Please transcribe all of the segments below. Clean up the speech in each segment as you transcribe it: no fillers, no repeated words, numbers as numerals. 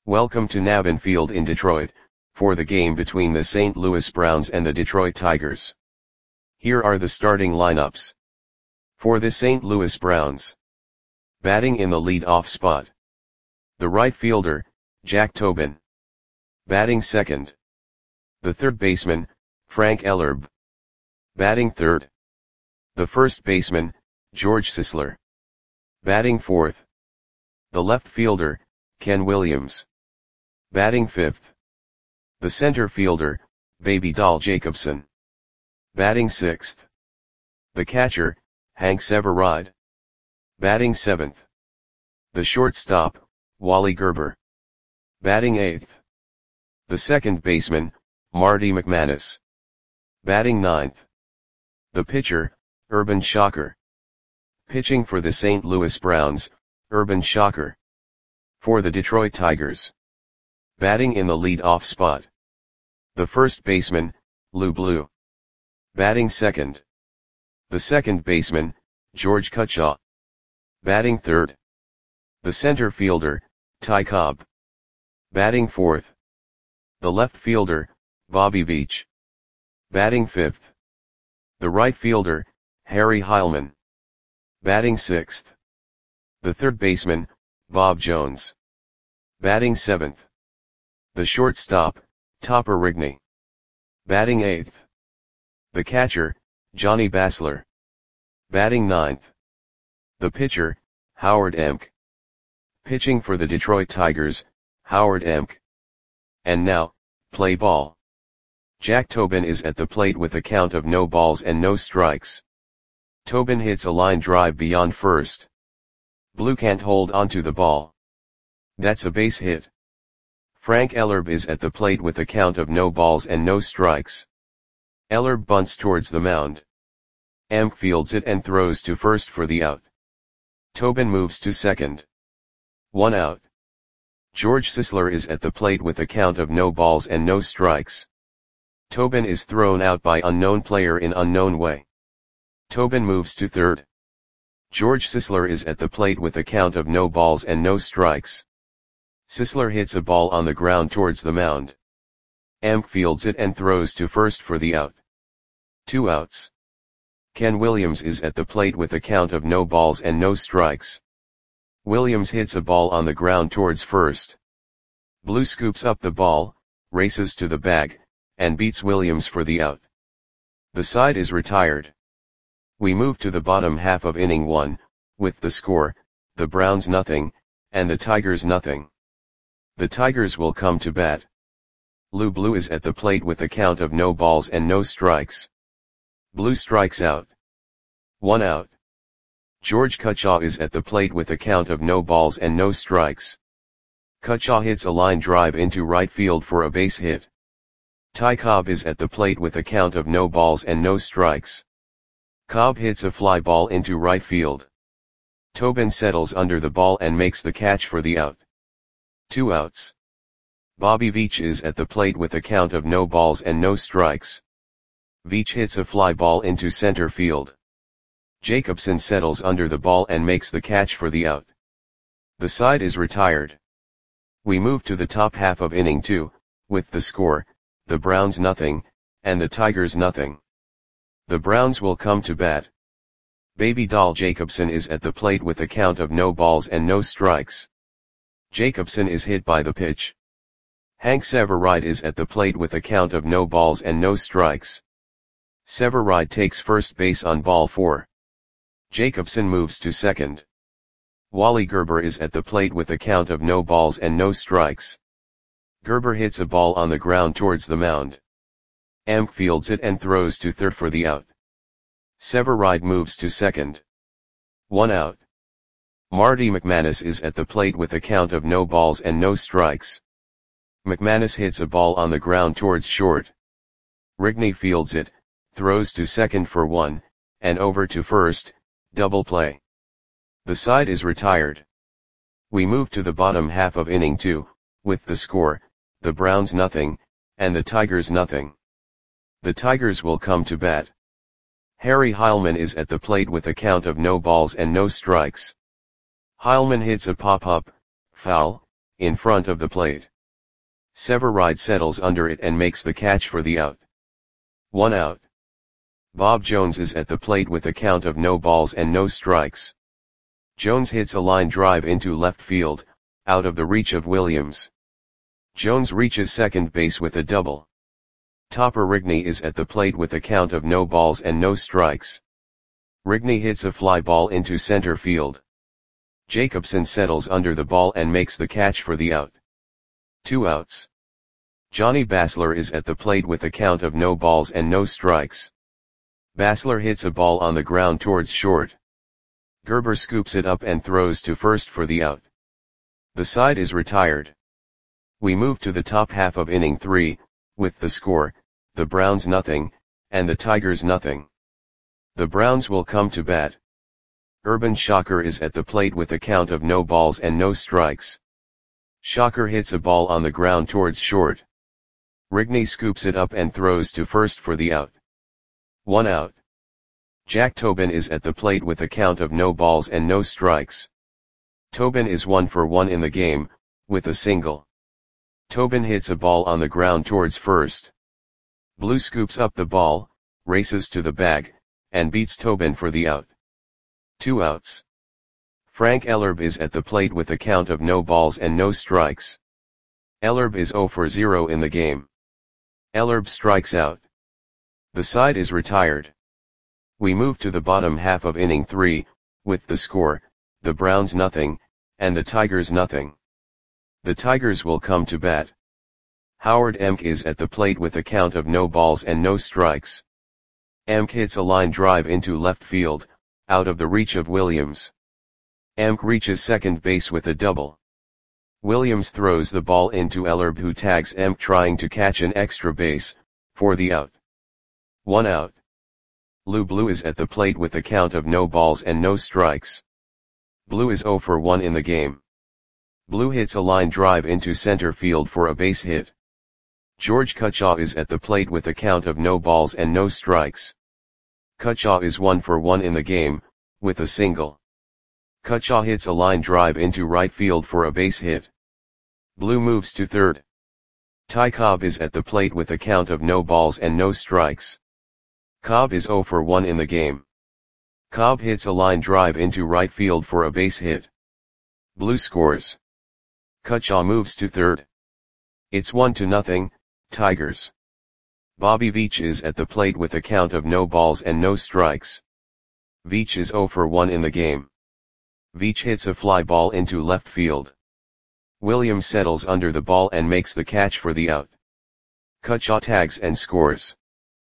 Welcome to Navin Field in Detroit, for the game between the St. Louis Browns and the Detroit Tigers. Here are the starting lineups. For the St. Louis Browns. Batting in the lead-off spot. The right fielder, Jack Tobin. Batting second. The third baseman, Frank Ellerbe. Batting third. The first baseman, George Sisler. Batting fourth. The left fielder, Ken Williams. Batting fifth. The center fielder, Baby Doll Jacobson. Batting sixth. The catcher, Hank Severide. Batting seventh. The shortstop, Wally Gerber. Batting eighth. The second baseman, Marty McManus. Batting ninth. The pitcher, Urban Shocker. Pitching for the St. Louis Browns, Urban Shocker. For the Detroit Tigers. Batting in the lead-off spot. The first baseman, Lou Blue. Batting second. The second baseman, George Cutshaw. Batting third. The center fielder, Ty Cobb. Batting fourth. The left fielder, Bobby Veach. Batting fifth. The right fielder, Harry Heilman. Batting sixth. The third baseman, Bob Jones. Batting seventh. The shortstop, Topper Rigney. Batting eighth. The catcher, Johnny Basler. Batting ninth. The pitcher, Howard Emk. Pitching for the Detroit Tigers, Howard Emk. And now, play ball. Jack Tobin is at the plate with a count of no balls and no strikes. Tobin hits a line drive beyond first. Blue can't hold onto the ball. That's a base hit. Frank Ellerbe is at the plate with a count of no balls and no strikes. Ellerbe bunts towards the mound. Emk fields it and throws to first for the out. Tobin moves to second. 1 out. George Sisler is at the plate with a count of no balls and no strikes. Tobin is thrown out by unknown player in unknown way. Tobin moves to third. George Sisler is at the plate with a count of no balls and no strikes. Sisler hits a ball on the ground towards the mound. Emk fields it and throws to first for the out. 2 outs. Ken Williams is at the plate with a count of no balls and no strikes. Williams hits a ball on the ground towards first. Blue scoops up the ball, races to the bag, and beats Williams for the out. The side is retired. We move to the bottom half of inning 1, with the score, the Browns nothing, and the Tigers nothing. The Tigers will come to bat. Lou Blue is at the plate with a count of no balls and no strikes. Blue strikes out. 1 out. George Cutshaw is at the plate with a count of no balls and no strikes. Cutshaw hits a line drive into right field for a base hit. Ty Cobb is at the plate with a count of no balls and no strikes. Cobb hits a fly ball into right field. Tobin settles under the ball and makes the catch for the out. 2 outs. Bobby Veach is at the plate with a count of no balls and no strikes. Veach hits a fly ball into center field. Jacobson settles under the ball and makes the catch for the out. The side is retired. We move to the top half of inning 2, with the score, the Browns nothing, and the Tigers nothing. The Browns will come to bat. Baby Doll Jacobson is at the plate with a count of no balls and no strikes. Jacobson is hit by the pitch. Hank Severide is at the plate with a count of no balls and no strikes. Severide takes first base on ball 4. Jacobson moves to second. Wally Gerber is at the plate with a count of no balls and no strikes. Gerber hits a ball on the ground towards the mound. Emk fields it and throws to third for the out. Severide moves to second. 1 out. Marty McManus is at the plate with a count of no balls and no strikes. McManus hits a ball on the ground towards short. Rigney fields it, throws to second for 1, and over to first, double play. The side is retired. We move to the bottom half of inning 2, with the score, the Browns nothing, and the Tigers nothing. The Tigers will come to bat. Harry Heilman is at the plate with a count of no balls and no strikes. Heilman hits a pop-up, foul, in front of the plate. Severide settles under it and makes the catch for the out. 1 out. Bob Jones is at the plate with a count of no balls and no strikes. Jones hits a line drive into left field, out of the reach of Williams. Jones reaches second base with a double. Topper Rigney is at the plate with a count of no balls and no strikes. Rigney hits a fly ball into center field. Jacobson settles under the ball and makes the catch for the out. 2 outs. Johnny Basler is at the plate with a count of no balls and no strikes. Basler hits a ball on the ground towards short. Gerber scoops it up and throws to first for the out. The side is retired. We move to the top half of inning 3, with the score, the Browns nothing, and the Tigers nothing. The Browns will come to bat. Urban Shocker is at the plate with a count of no balls and no strikes. Shocker hits a ball on the ground towards short. Rigney scoops it up and throws to first for the out. 1 out. Jack Tobin is at the plate with a count of no balls and no strikes. Tobin is 1 for 1 in the game, with a single. Tobin hits a ball on the ground towards first. Blue scoops up the ball, races to the bag, and beats Tobin for the out. 2 outs. Frank Ellerbe is at the plate with a count of no balls and no strikes. Ellerbe is 0 for 0 in the game. Ellerbe strikes out. The side is retired. We move to the bottom half of inning 3, with the score, the Browns nothing, and the Tigers nothing. The Tigers will come to bat. Howard Emk is at the plate with a count of no balls and no strikes. Emk hits a line drive into left field, out of the reach of Williams. Emk reaches second base with a double. Williams throws the ball into Ellerbe, who tags Emk trying to catch an extra base, for the out. 1 out. Lou Blue is at the plate with a count of no balls and no strikes. Blue is 0 for 1 in the game. Blue hits a line drive into center field for a base hit. George Cutchaw is at the plate with a count of no balls and no strikes. Cutchaw is 1 for 1 in the game, with a single. Cutchaw hits a line drive into right field for a base hit. Blue moves to third. Ty Cobb is at the plate with a count of no balls and no strikes. Cobb is 0 for 1 in the game. Cobb hits a line drive into right field for a base hit. Blue scores. Cutchaw moves to third. It's 1-0, Tigers. Bobby Veach is at the plate with a count of no balls and no strikes. Veach is 0 for 1 in the game. Veach hits a fly ball into left field. Williams settles under the ball and makes the catch for the out. Cutchaw tags and scores.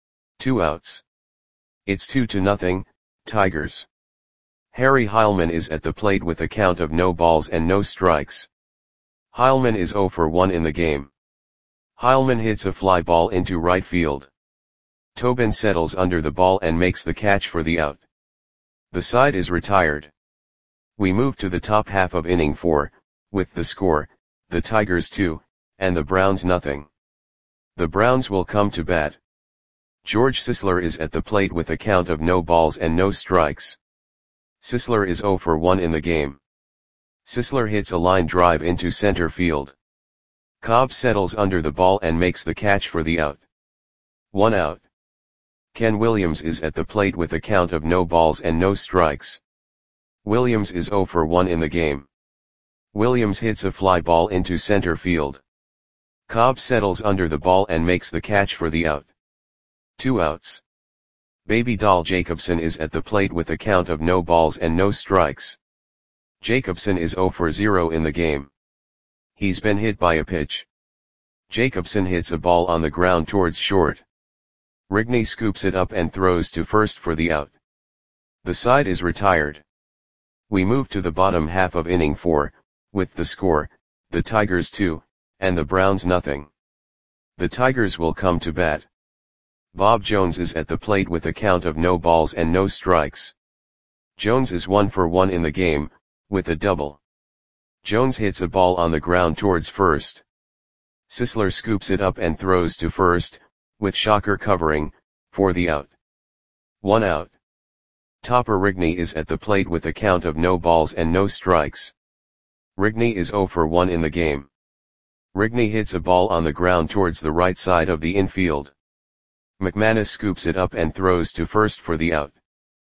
2 outs. It's 2-0, Tigers. Harry Heilman is at the plate with a count of no balls and no strikes. Heilman is 0 for 1 in the game. Heilman hits a fly ball into right field. Tobin settles under the ball and makes the catch for the out. The side is retired. We move to the top half of inning 4, with the score, the Tigers 2, and the Browns nothing. The Browns will come to bat. George Sisler is at the plate with a count of no balls and no strikes. Sisler is 0 for 1 in the game. Sisler hits a line drive into center field. Cobb settles under the ball and makes the catch for the out. 1 out. Ken Williams is at the plate with a count of no balls and no strikes. Williams is 0 for 1 in the game. Williams hits a fly ball into center field. Cobb settles under the ball and makes the catch for the out. 2 outs. Baby Doll Jacobson is at the plate with a count of no balls and no strikes. Jacobson is 0 for 0 in the game. He's been hit by a pitch. Jacobson hits a ball on the ground towards short. Rigney scoops it up and throws to first for the out. The side is retired. We move to the bottom half of inning 4, with the score, the Tigers 2, and the Browns nothing. The Tigers will come to bat. Bob Jones is at the plate with a count of no balls and no strikes. Jones is 1 for 1 in the game, with a double. Jones hits a ball on the ground towards first. Sisler scoops it up and throws to first, with Shocker covering, for the out. 1 out. Topper Rigney is at the plate with a count of no balls and no strikes. Rigney is 0 for 1 in the game. Rigney hits a ball on the ground towards the right side of the infield. McManus scoops it up and throws to first for the out.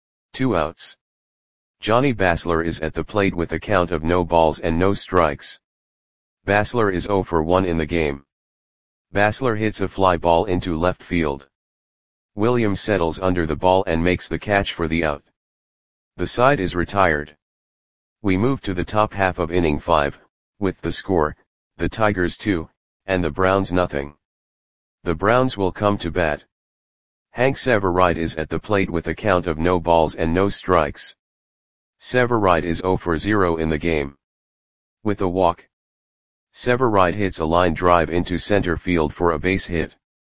2 outs. Johnny Basler is at the plate with a count of no balls and no strikes. Basler is 0 for 1 in the game. Basler hits a fly ball into left field. Williams settles under the ball and makes the catch for the out. The side is retired. We move to the top half of inning 5, with the score, the Tigers 2, and the Browns nothing. The Browns will come to bat. Hank Severide is at the plate with a count of no balls and no strikes. Severide is 0 for 0 in the game. With a walk, Severide hits a line drive into center field for a base hit.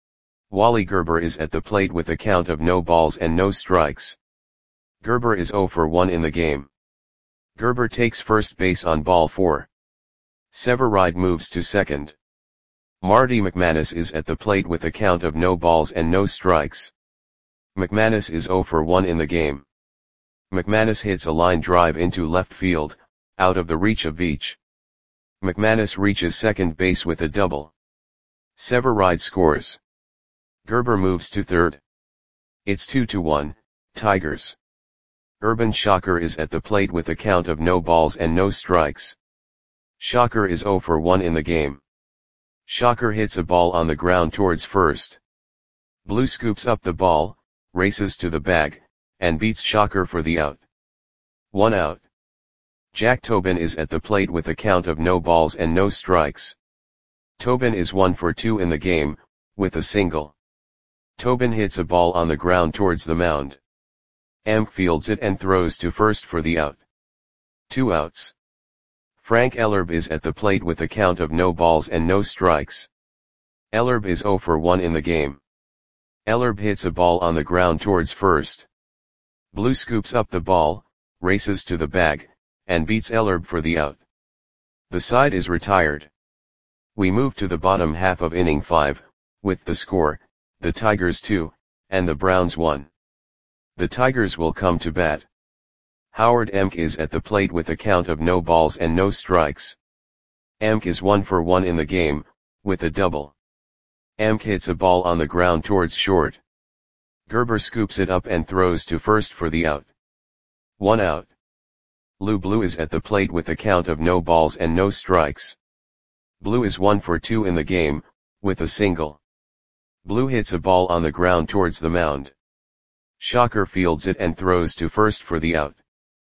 Wally Gerber is at the plate with a count of no balls and no strikes. Gerber is 0 for 1 in the game. Gerber takes first base on ball 4. Severide moves to second. Marty McManus is at the plate with a count of no balls and no strikes. McManus is 0 for 1 in the game. McManus hits a line drive into left field, out of the reach of Veach. McManus reaches second base with a double. Severide scores. Gerber moves to third. It's 2-1, Tigers. Urban Shocker is at the plate with a count of no balls and no strikes. Shocker is 0 for 1 in the game. Shocker hits a ball on the ground towards first. Blue scoops up the ball, races to the bag, and beats Shocker for the out. 1 out. Jack Tobin is at the plate with a count of no balls and no strikes. Tobin is 1 for 2 in the game, with a single. Tobin hits a ball on the ground towards the mound. Amp fields it and throws to first for the out. 2 outs. Frank Ellerbe is at the plate with a count of no balls and no strikes. Ellerbe is 0 for 1 in the game. Ellerbe hits a ball on the ground towards first. Blue scoops up the ball, races to the bag, and beats Ellerbe for the out. The side is retired. We move to the bottom half of inning 5, with the score, the Tigers 2, and the Browns 1. The Tigers will come to bat. Howard Emk is at the plate with a count of no balls and no strikes. Emk is 1 for 1 in the game, with a double. Emk hits a ball on the ground towards short. Gerber scoops it up and throws to first for the out. 1 out. Lou Blue is at the plate with a count of no balls and no strikes. Blue is 1 for 2 in the game, with a single. Blue hits a ball on the ground towards the mound. Shocker fields it and throws to first for the out.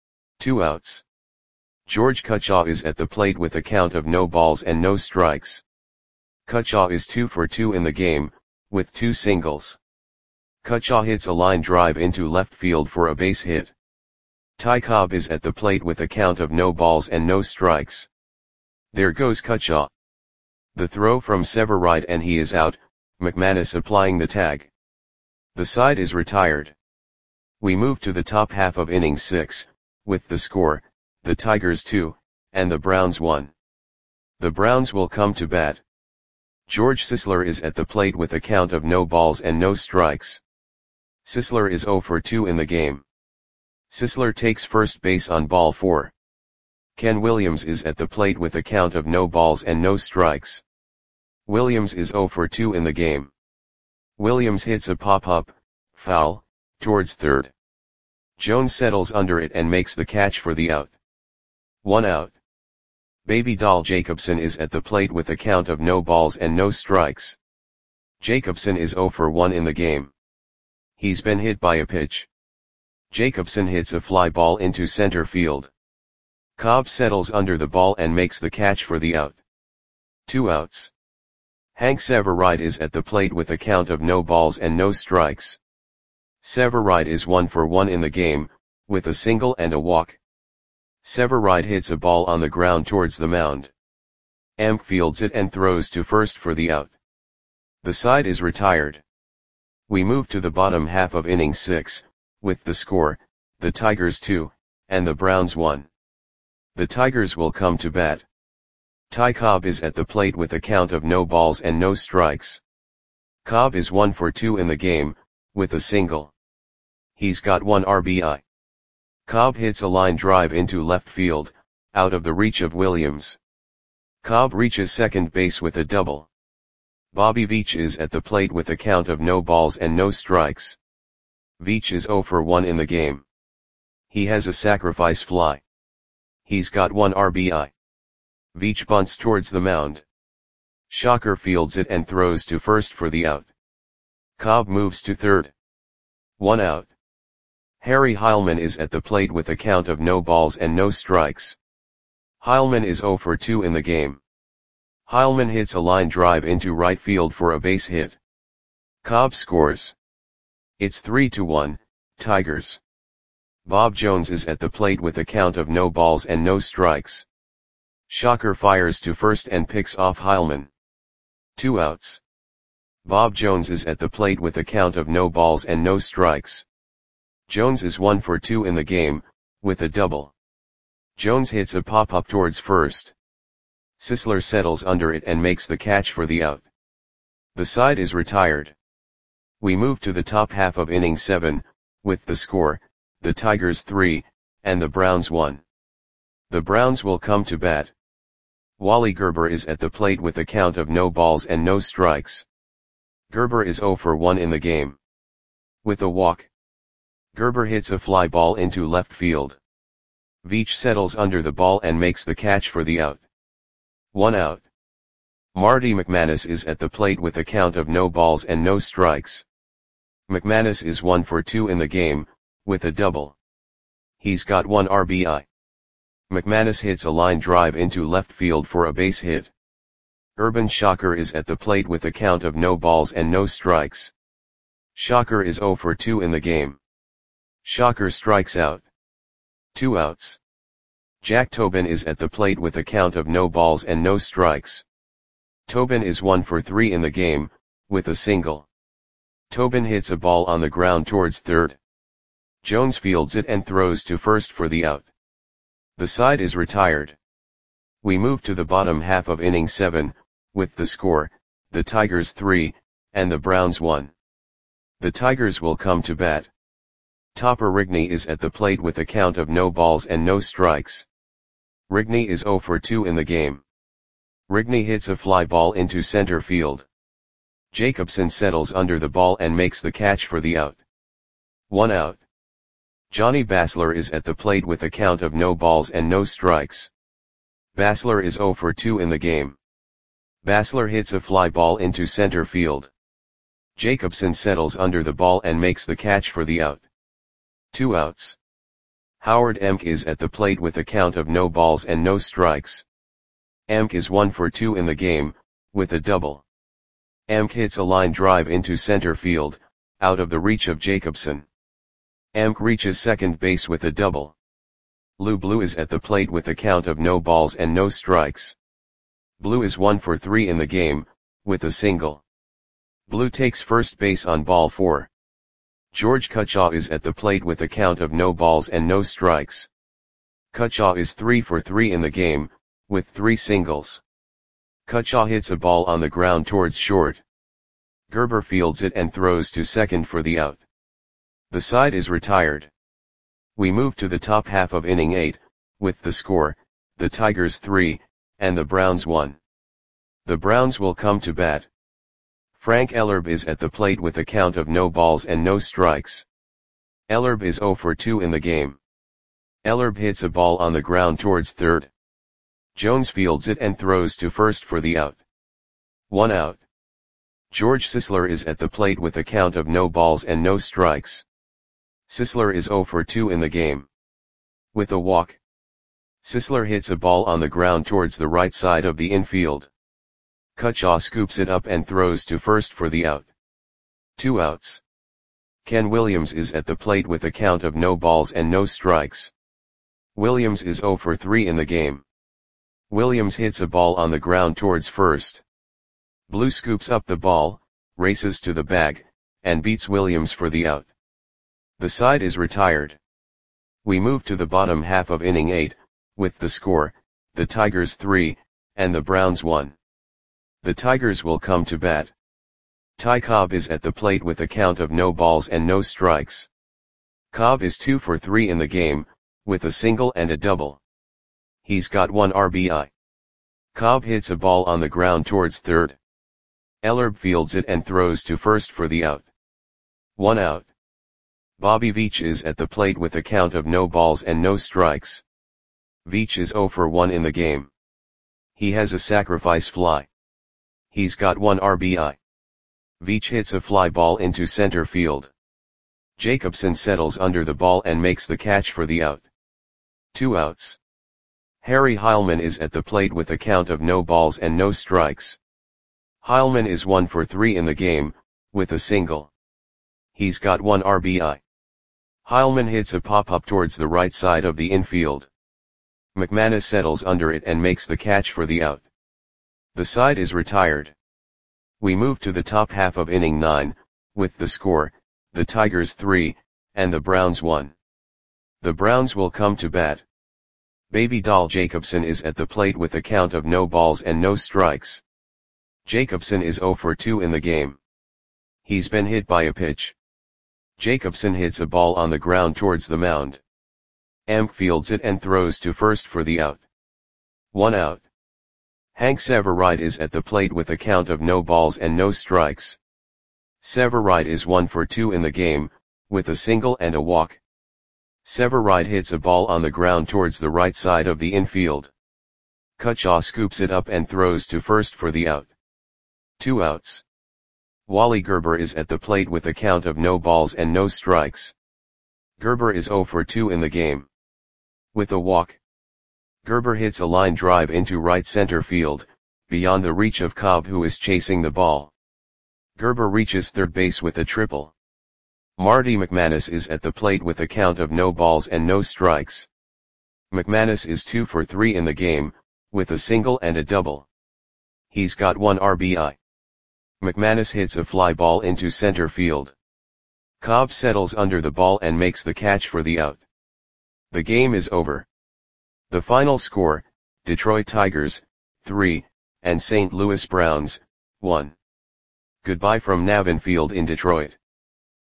2 outs. George Cutchaw is at the plate with a count of no balls and no strikes. Cutchaw is 2 for 2 in the game, with 2 singles. Cutchaw hits a line drive into left field for a base hit. Ty Cobb is at the plate with a count of no balls and no strikes. There goes Cutchaw. The throw from Severide and he is out, McManus applying the tag. The side is retired. We move to the top half of inning 6, with the score, the Tigers 2, and the Browns 1. The Browns will come to bat. George Sisler is at the plate with a count of no balls and no strikes. Sisler is 0 for 2 in the game. Sisler takes first base on ball 4. Ken Williams is at the plate with a count of no balls and no strikes. Williams is 0 for 2 in the game. Williams hits a pop-up, foul, towards third. Jones settles under it and makes the catch for the out. 1 out. Baby Doll Jacobson is at the plate with a count of no balls and no strikes. Jacobson is 0 for 1 in the game. He's been hit by a pitch. Jacobson hits a fly ball into center field. Cobb settles under the ball and makes the catch for the out. 2 outs. Hank Severide is at the plate with a count of no balls and no strikes. Severide is 1 for 1 in the game, with a single and a walk. Severide hits a ball on the ground towards the mound. Amp fields it and throws to first for the out. The side is retired. We move to the bottom half of inning 6, with the score, the Tigers 2, and the Browns 1. The Tigers will come to bat. Ty Cobb is at the plate with a count of no balls and no strikes. Cobb is 1 for 2 in the game, with a single. He's got 1 RBI. Cobb hits a line drive into left field, out of the reach of Williams. Cobb reaches second base with a double. Bobby Veach is at the plate with a count of no balls and no strikes. Veach is 0 for 1 in the game. He has a sacrifice fly. He's got 1 RBI. Veach bunts towards the mound. Shocker fields it and throws to first for the out. Cobb moves to third. 1 out. Harry Heilmann is at the plate with a count of no balls and no strikes. Heilmann is 0 for 2 in the game. Heilmann hits a line drive into right field for a base hit. Cobb scores. It's 3-1, Tigers. Bob Jones is at the plate with a count of no balls and no strikes. Shocker fires to first and picks off Heilmann. 2 outs. Bob Jones is at the plate with a count of no balls and no strikes. Jones is 1 for 2 in the game, with a double. Jones hits a pop-up towards first. Sisler settles under it and makes the catch for the out. The side is retired. We move to the top half of inning 7, with the score, the Tigers 3, and the Browns 1. The Browns will come to bat. Wally Gerber is at the plate with a count of no balls and no strikes. Gerber is 0 for 1 in the game. With a walk. Gerber hits a fly ball into left field. Veach settles under the ball and makes the catch for the out. 1 out. Marty McManus is at the plate with a count of no balls and no strikes. McManus is 1 for 2 in the game, with a double. He's got 1 RBI. McManus hits a line drive into left field for a base hit. Urban Shocker is at the plate with a count of no balls and no strikes. Shocker is 0 for 2 in the game. Shocker strikes out. 2 outs. Jack Tobin is at the plate with a count of no balls and no strikes. Tobin is 1 for 3 in the game, with a single. Tobin hits a ball on the ground towards third. Jones fields it and throws to first for the out. The side is retired. We move to the bottom half of inning 7, with the score, the Tigers 3, and the Browns 1. The Tigers will come to bat. Topper Rigney is at the plate with a count of no balls and no strikes. Rigney is 0 for 2 in the game. Rigney hits a fly ball into center field. Jacobson settles under the ball and makes the catch for the out. 1 out. Johnny Basler is at the plate with a count of no balls and no strikes. Basler is 0 for 2 in the game. Basler hits a fly ball into center field. Jacobson settles under the ball and makes the catch for the out. 2 outs. Howard Emk is at the plate with a count of no balls and no strikes. Emk is 1 for 2 in the game, with a double. Emk hits a line drive into center field, out of the reach of Jacobson. Emk reaches second base with a double. Lou Blue is at the plate with a count of no balls and no strikes. Blue is 1 for 3 in the game, with a single. Blue takes first base on ball 4. George Cutchaw is at the plate with a count of no balls and no strikes. Cutchaw is 3 for 3 in the game, with 3 singles. Cutchaw hits a ball on the ground towards short. Gerber fields it and throws to second for the out. The side is retired. We move to the top half of inning 8, with the score, the Tigers 3, and the Browns 1. The Browns will come to bat. Frank Ellerbe is at the plate with a count of no balls and no strikes. Ellerbe is 0 for 2 in the game. Ellerbe hits a ball on the ground towards third. Jones fields it and throws to first for the out. 1 out. George Sisler is at the plate with a count of no balls and no strikes. Sisler is 0 for 2 in the game. With a walk. Sisler hits a ball on the ground towards the right side of the infield. Cutchaw scoops it up and throws to first for the out. 2 outs. Ken Williams is at the plate with a count of no balls and no strikes. Williams is 0 for 3 in the game. Williams hits a ball on the ground towards first. Blue scoops up the ball, races to the bag, and beats Williams for the out. The side is retired. We move to the bottom half of inning 8, with the score, the Tigers 3, and the Browns 1. The Tigers will come to bat. Ty Cobb is at the plate with a count of no balls and no strikes. Cobb is 2 for 3 in the game, with a single and a double. He's got 1 RBI. Cobb hits a ball on the ground towards third. Ellerbe fields it and throws to first for the out. 1 out. Bobby Veach is at the plate with a count of no balls and no strikes. Veach is 0 for 1 in the game. He has a sacrifice fly. He's got 1 RBI. Veach hits a fly ball into center field. Jacobson settles under the ball and makes the catch for the out. 2 outs. Harry Heilmann is at the plate with a count of no balls and no strikes. Heilmann is 1 for 3 in the game, with a single. He's got 1 RBI. Heilmann hits a pop-up towards the right side of the infield. McManus settles under it and makes the catch for the out. The side is retired. We move to the top half of inning 9, with the score, the Tigers 3, and the Browns 1. The Browns will come to bat. Baby Doll Jacobson is at the plate with a count of no balls and no strikes. Jacobson is 0 for 2 in the game. He's been hit by a pitch. Jacobson hits a ball on the ground towards the mound. Amp fields it and throws to first for the out. 1 out. Hank Severide is at the plate with a count of no balls and no strikes. Severide is 1 for 2 in the game, with a single and a walk. Severide hits a ball on the ground towards the right side of the infield. Kutchah scoops it up and throws to first for the out. 2 outs. Wally Gerber is at the plate with a count of no balls and no strikes. Gerber is 0 for 2 in the game. With a walk. Gerber hits a line drive into right center field, beyond the reach of Cobb, who is chasing the ball. Gerber reaches third base with a triple. Marty McManus is at the plate with a count of no balls and no strikes. McManus is 2 for 3 in the game, with a single and a double. He's got 1 RBI. McManus hits a fly ball into center field. Cobb settles under the ball and makes the catch for the out. The game is over. The final score, Detroit Tigers, 3, and St. Louis Browns, 1. Goodbye from Navin Field in Detroit.